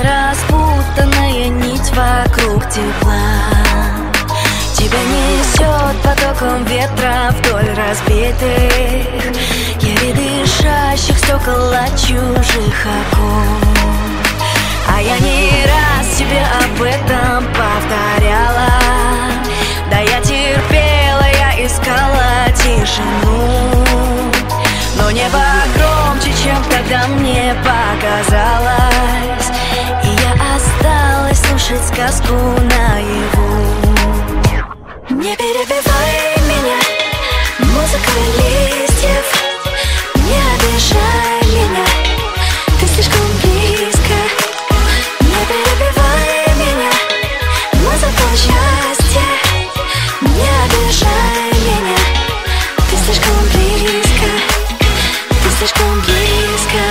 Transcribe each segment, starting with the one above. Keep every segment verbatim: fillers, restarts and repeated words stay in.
распутанная нить вокруг тепла. Тебя несет потоком ветра вдоль разбитых, еле дышащих стекол от чужих окон. А я не раз тебе об этом повторяла. Да я терпела, я искала тишину, но небо громче, чем тогда мне показалось, и я осталась слушать сказку наяву. Не перебивай меня, музыка листьев, не обижай меня, ты слишком близко. Не перебивай меня, музыка счастья, не обижай меня, ты слишком близко, ты слишком близко.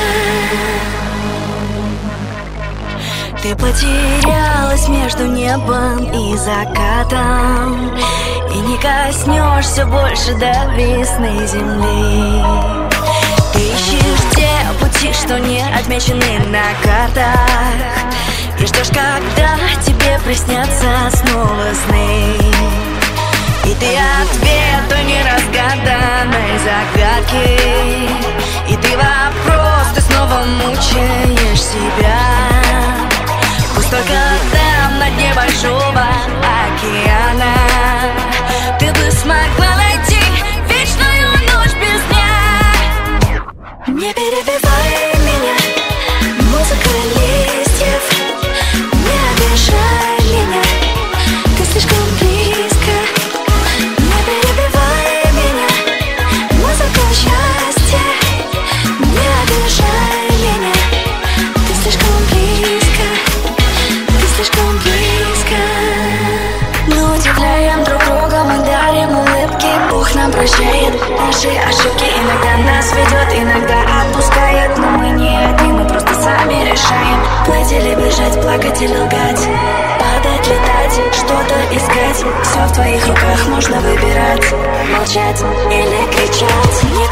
Ты потерялась между небом и закатом, и не коснешься больше до весны земли. Ты ищешь те пути, что не отмечены на картах, и ждешь, когда тебе приснятся снова сны. И ты ответ той неразгаданной загадки, и ты вопрос, ты снова мучаешь себя. Пусть только там, на дне большого океана, ты бы смогла найти вечную ночь без дня. Не перебивай меня, музыка листьев, не обижай меня, ты слишком близко. Не перебивай меня, музыка счастья, не обижай меня, ты слишком близко, ты слишком близко. Мы удивляем друг друга, мы дарим улыбки, Бог нам прощает наши ошибки. Иногда нас ведет, иногда отпускает, но мы не одни, мы просто сами решаем плыть или бежать, плакать или лгать, падать, летать, что-то искать. Все в твоих руках, можно выбирать, молчать или кричать. Не